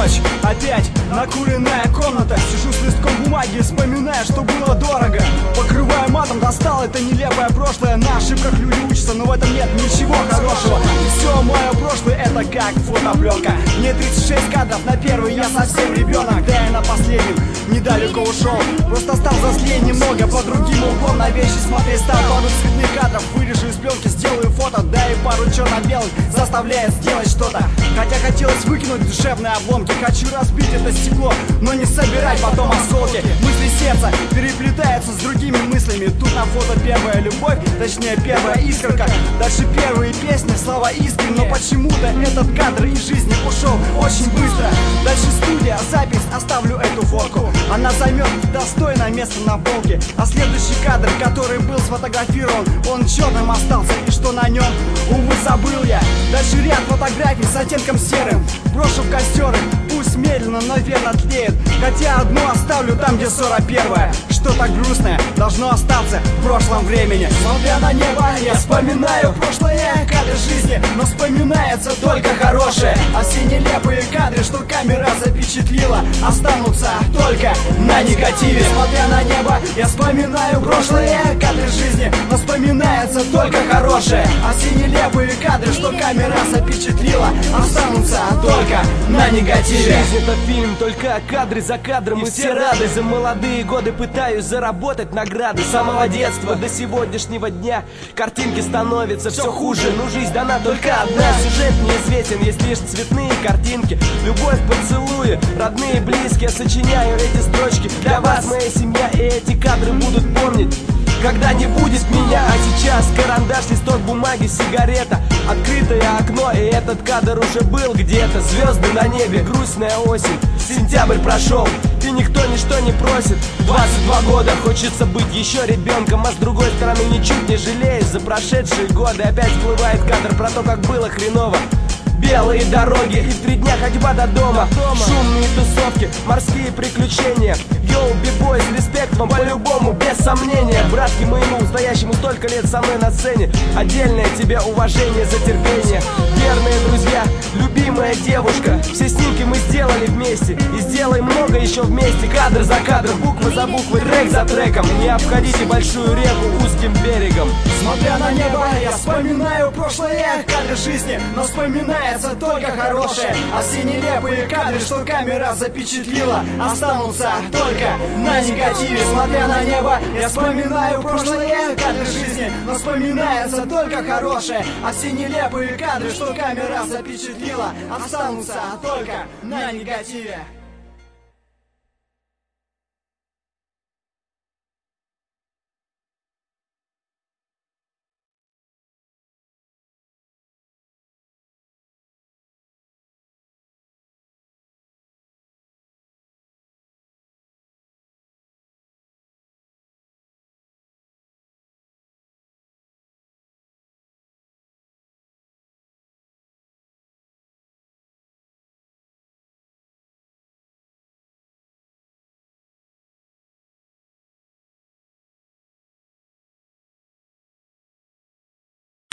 ночь, опять накуренная комната. Сижу с листком бумаги, вспоминая, что было дорого. Покрывая матом, достал это нелепое прошлое. На ошибках люди учатся, но в этом нет ничего хорошего. И все мое прошлое это как фотопленка. Мне 36 кадров, на первый я совсем ребенок. Да я на последнем недалеко ушел. Просто стал взрослее немного, по другим углом на вещи смотреть стал. Пару цветных кадров вырежу из пленки, сделаю фото. Да и пару черно-белых заставляет сделать что-то. Хотя хотелось выкинуть душевные обломки. Хочу разбить это стекло, но не собирать потом осколки. Мысли сердца переплетаются с другими мыслями. Тут на фото первая любовь, точнее первая искорка. Дальше первые песни, слова искренне. Но почему-то этот кадр из жизни ушел очень быстро. Дальше студия, запись, оставлю эту фотку. Она займет достойное место на полке. А следующий кадр, который был сфотографирован, он черным остался. И что на нем, увы, забыл я. Дальше ряд фотографий с оттенком серым. Брошу в костер, пусть медленно, но верно тлеет. Хотя одну оставлю там, где 41-я. Что-то грустное должно остаться в прошлом времени. Смотря на небо, я вспоминаю прошлое, кадры жизни, но вспоминается только хорошее. А все нелепые кадры, что камера запечатлила, останутся только на негативе. Смотря на небо, я вспоминаю прошлое, кадры жизни, но вспоминается только хорошее. А все нелепые кадры, что камера запечатлила, останутся только на негативе. Жизнь это фильм, только кадры за кадром. И все рады, за молодые годы пытаюсь заработать награды. С самого детства до сегодняшнего дня картинки становятся все хуже. Но жизнь дана только одна. Сюжет неизвестен, есть лишь цветные картинки. Любовь, поцелуи, родные, близкие. Сочиняю эти строчки для вас, моя семья. И эти кадры будут помнить, когда не будет меня. А сейчас карандаш, листок бумаги, сигарета, открытое окно, и этот кадр уже был где-то. Звезды на небе, грустная осень, сентябрь прошел, и никто ничто не просит. 22 года, хочется быть еще ребенком, а с другой стороны ничуть не жалею за прошедшие годы. Опять всплывает кадр про то, как было хреново. Белые дороги и 3 дня ходьба до дома. Шумные тусовки, морские приключения. Йоу, бибойс, респект вам по-любому, без сомнения. Братки моему, стоящему столько лет со мной на сцене, отдельное тебе уважение за терпение. Верные друзья, любимая девушка, все снимки мы сделали вместе и сделаем много еще вместе. Кадр за кадром, буква за буквой, трек за треком. Не обходите большую реку узким берегом. Смотря на небо, я вспоминаю прошлое, кадры жизни, но вспоминается только хорошее. А все нелепые кадры, что камера запечатлила, останутся только на негативе. Смотря на небо, я вспоминаю прошлое, кадры жизни, но вспоминается только хорошее. А все нелепые кадры, что камера запечатлила, останутся только на негативе.